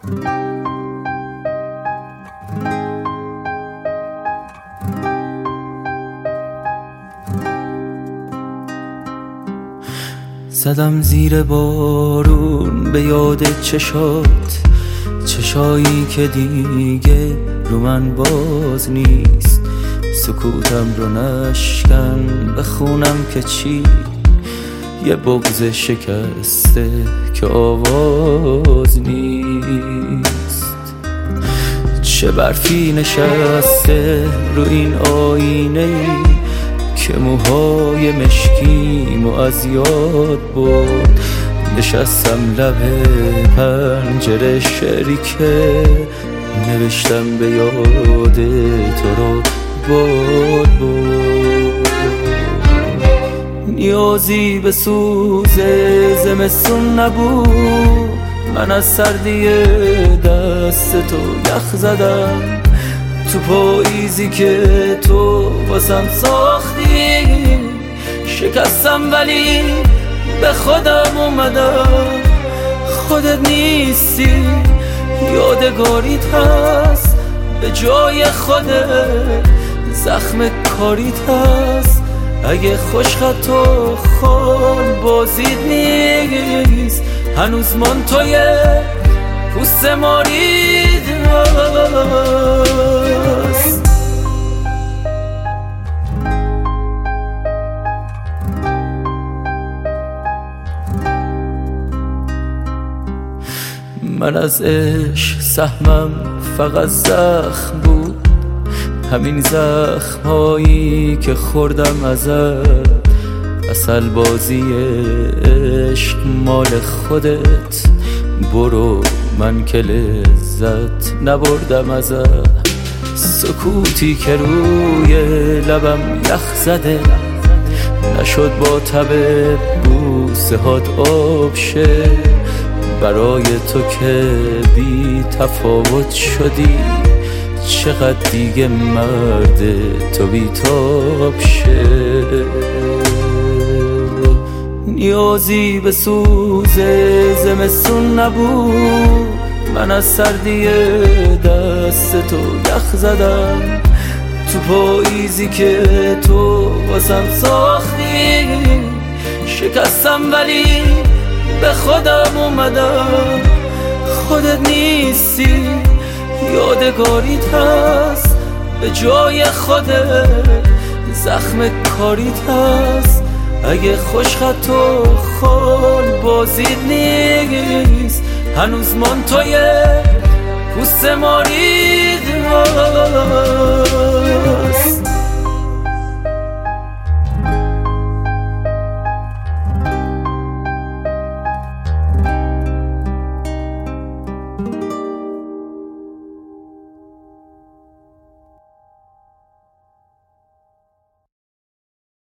زدم زیر بارون به یاد چشایی که دیگه رو من باز نیست. سکوتم رو نشکن بخونم که چی، یه بغض شکسته که آواز نیست. چه برفی نشسته رو این آینه ای که موهای مشکیمو از یاد برد. نشستم لب پنجره شعری که نوشتم به یاد تو رو باد برد. نیازی به سوز زمستون نبود، من از سردی دست تو یخ زدم. تو پاییزی که تو واسم ساختی شکستم، ولی به خودم اومدم. خودت نیستی، یادگاریت هست به جای خودت، زخم کاریت هست. اگه خوشخط و خال بازید نیست، هنوز من توی پوست مارید هست. من از عشق سهمم فقط زخم بود، همین زخم هایی که خوردم ازت. عسل بازی عشق مال خودت، برو من که لذت نبردم ازت. سکوتی که روی لبم یخ زده، نشد با تب بوسه هات آب شه. برای تو که بی تفاوت شدی، چقدر دیگه مرد تو بی تاب شه. نیازی به سوز زمستون نبود، من از سردی دست تو یخ زدم. تو پاییزی که تو واسم ساختی شکستم، ولی به خودم اومدم. خودت نیستی، یادگاریت هست به جای خودت، زخم کاریت هست. اگه خوشخط و خال بازید نیست، هنوز من توی پوست مارید